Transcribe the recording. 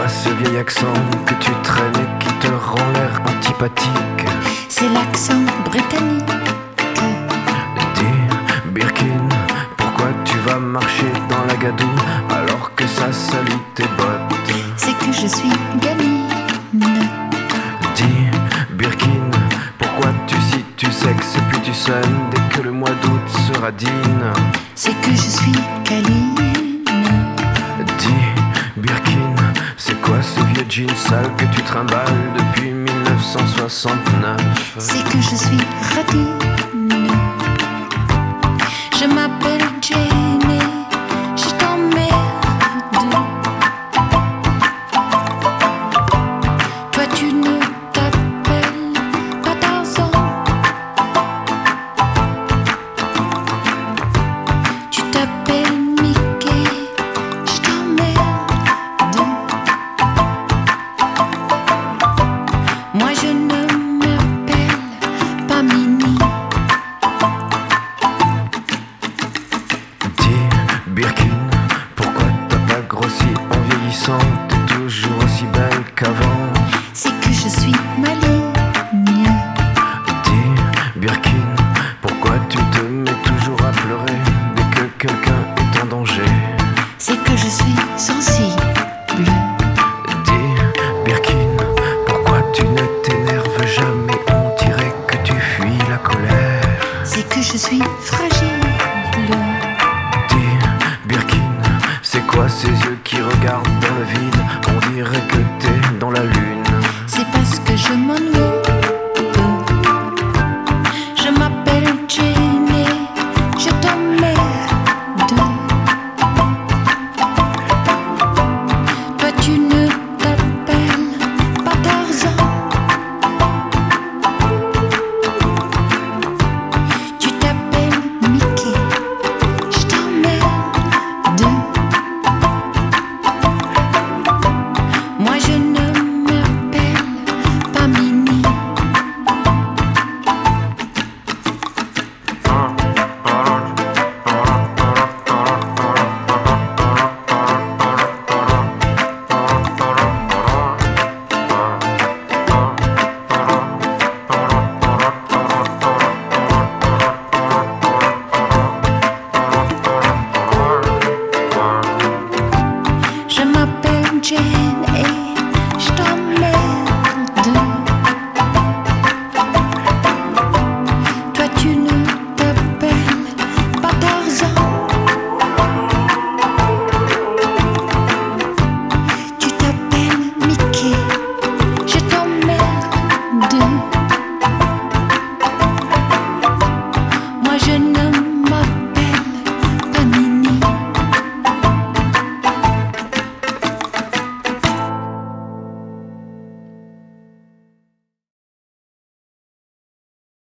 ce vieil accent que tu traînes et qui te rend l'air antipathique? C'est l'accent britannique. Dis, Birkin, pourquoi tu vas marcher dans la gadoue alors que ça salit tes bottes? C'est que je suis gamine. Dis, Birkin, pourquoi tu cites du sexe et puis tu sonnes dès que le mois d'août sera digne? C'est que je suis câline. Dis, Birkin, c'est quoi ce vieux jean sale que tu trimbales depuis 1969? C'est que je suis radine. Je m'appelle Jenny, je t'emmerde. Toi tu ne t'appelles pas Tarzan. Tu t'appelles Mickey, je t'emmerde. Moi je ne m'appelle pas Minnie. Dis, Birkin, pourquoi t'as pas grossi en vieillissant? T'es toujours aussi belle qu'avant. C'est que je suis maligne. Dis, Birkin, pourquoi tu te mets toujours à pleurer dès que quelqu'un est en danger? C'est que je suis sensible. Dis, Birkin, pourquoi tu ne t'énerves jamais? On dirait que tu fuis la colère. C'est que je suis fragile. Dis, Birkin, c'est quoi ces yeux qui regardent dans le vide? On dirait que t'es